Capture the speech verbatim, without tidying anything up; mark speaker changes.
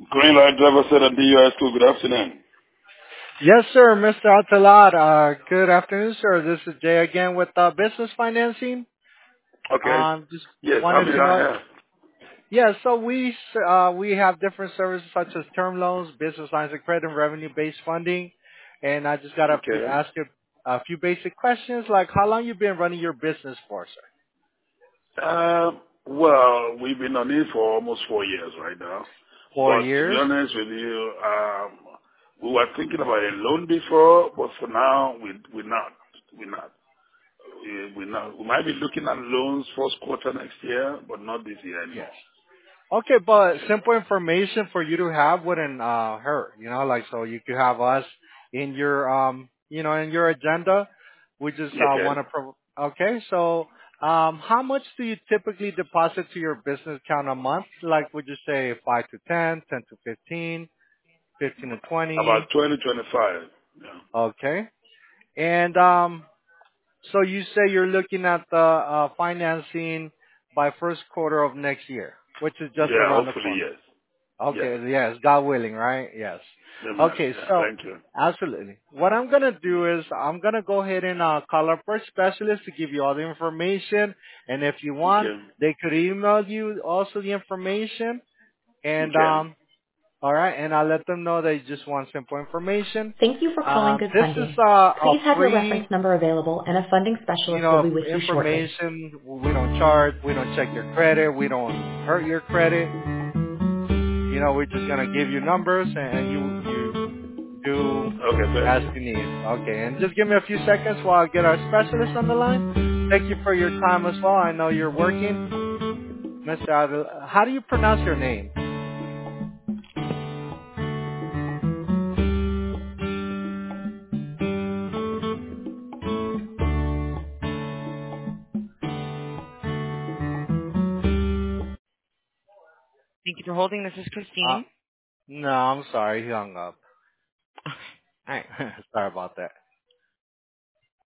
Speaker 1: Green Light Driver said at D U I School. Good afternoon.
Speaker 2: Yes, sir, Mister Altalat. Uh, good afternoon, sir. This is Jay again with uh, business financing.
Speaker 1: Okay.
Speaker 2: Um, just
Speaker 1: Yes, how
Speaker 2: wanted
Speaker 1: may
Speaker 2: to
Speaker 1: I
Speaker 2: know.
Speaker 1: help?
Speaker 2: Yeah, so we uh, we have different services such as term loans, business lines of credit, and revenue-based funding. And I just got to
Speaker 1: Okay.
Speaker 2: ask you a few basic questions, like how long you been running your business for, sir?
Speaker 1: Um, well, we've been on it for almost four years right now.
Speaker 2: Four
Speaker 1: But to be
Speaker 2: years.
Speaker 1: honest with you, um, we were thinking about a loan before, but for now, we, we're not. We're not. We, we're not. We might be looking at loans first quarter next year, but not this year
Speaker 2: Yes.
Speaker 1: anymore.
Speaker 2: Okay, but simple information for you to have wouldn't uh hurt, you know, like so you could have us in your um you know in your agenda. We just uh
Speaker 1: Okay.
Speaker 2: want to pro- okay, so um how much do you typically deposit to your business account a month? Like would you say five to ten, ten to fifteen, fifteen to
Speaker 1: About
Speaker 2: twenty?
Speaker 1: twenty twenty-five. Yeah.
Speaker 2: Okay. And um so you say you're looking at the uh financing by first quarter of next year, which is just
Speaker 1: Yeah,
Speaker 2: around the
Speaker 1: hopefully,
Speaker 2: corner.
Speaker 1: yes. Yes.
Speaker 2: Okay, yes, God willing, right? Yes.
Speaker 1: Amen.
Speaker 2: Okay,
Speaker 1: Yeah,
Speaker 2: so
Speaker 1: thank you.
Speaker 2: absolutely. What I'm gonna do is I'm gonna go ahead and uh, call up our specialist to give you all the information, and if you want,
Speaker 1: Okay.
Speaker 2: they could email you also the information, and
Speaker 1: Okay.
Speaker 2: um, all right, and I'll let them know that you just want simple information.
Speaker 3: Thank you for calling
Speaker 2: Um,
Speaker 3: Good
Speaker 2: this is
Speaker 3: Funding.
Speaker 2: uh, a
Speaker 3: Please have your reference
Speaker 2: free,
Speaker 3: number available and a funding
Speaker 2: you
Speaker 3: specialist will
Speaker 2: know,
Speaker 3: be with you shortly.
Speaker 2: information. We don't charge. We don't check your credit. We don't hurt your credit. You know, we're just gonna give you numbers and you you do
Speaker 1: Okay, thank
Speaker 2: as
Speaker 1: you.
Speaker 2: you need. Okay, and just give me a few seconds while I get our specialist on the line. Thank you for your time as well. I know you're working, Mister Adel. How do you pronounce your name?
Speaker 4: Thank you for holding. This is
Speaker 2: Uh,
Speaker 4: Christine.
Speaker 2: no, I'm sorry, he hung up.
Speaker 4: All right.
Speaker 2: Sorry about that.